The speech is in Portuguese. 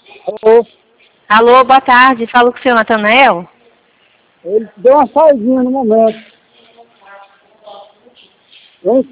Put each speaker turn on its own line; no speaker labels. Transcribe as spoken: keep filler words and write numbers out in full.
Alô?
Alô, boa tarde. Falo com o senhor Natanael.
Ele deu uma saidinha no momento. Vem